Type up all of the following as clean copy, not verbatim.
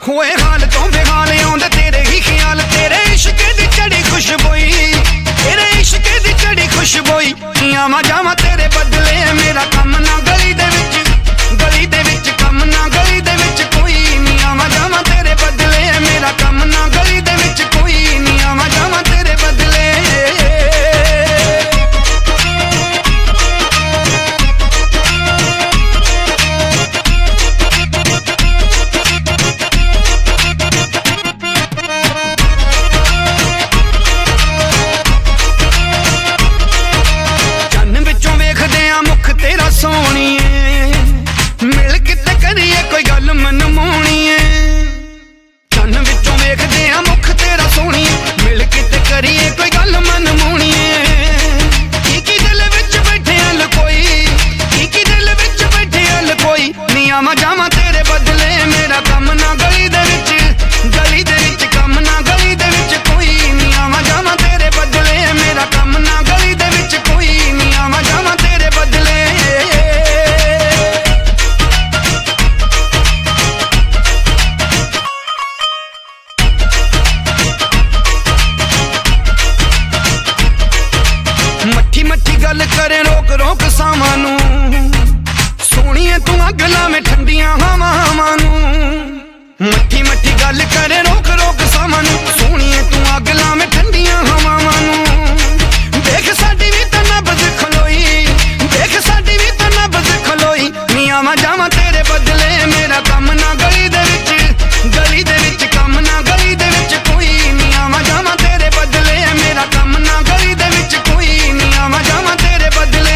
होए हाल तो बेहाल आउंदे तेरे ही ख्याल, तेरे इश्क दी चढ़ी खुशबोई, तेरे इश्क दी चढ़ी खुशबोई। आवां जावां तेरे बदले मेरा कम ना गली दे विच कम ना गली दे विच कोई नी। आवां जावां तेरे बदले मेरा कम ना गली दे विच कोई नी। आवां जावां तेरे बदले सोहणीए मिल किते करिए कोई गल मनमोहणीए। चन्न विचों वेखदे आ मुख तेरा सोहणीए, मिल किते करिए कोई गल मनमोहणीए। की दिल विच बैठे लकोई, की दिल विच बैठे लकोई नी। आवां जावां तेरे बदले मेरा कम ना गली दे विच कम ना गली दे विच कोई नी। आवां जावां तेरे बदले मेरा कम ना गली दे विच कोई नी। आवां जावां तेरे बदले मट्ठी गल करे रोक रोक सावां नूं, सोहणीए तू अग लावें ठंडियां हवावां नूं। मट्ठी गल करे रोक रोक सावां नूं, सोहणीए तू अग लावें ठंडियां हवावां नूं। देख साडी भी तां नब्ज़ खलोई, देख साडी भी तां नब्ज़ खलोई नी। आवां जावां तेरे बदले मेरा कम ना गली दे विच कम ना गली दे विच कोई नी। आवां जावां तेरे बदले मेरा कम ना गली दे विच कोई नी। आवां जावां तेरे बदले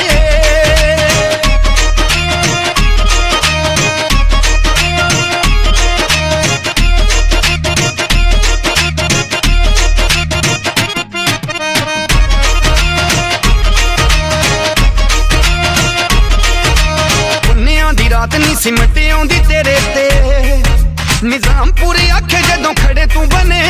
रात नी सिमट आउंदी तेरे ते, निजाम पूरे आखे जदों खड़े तू बने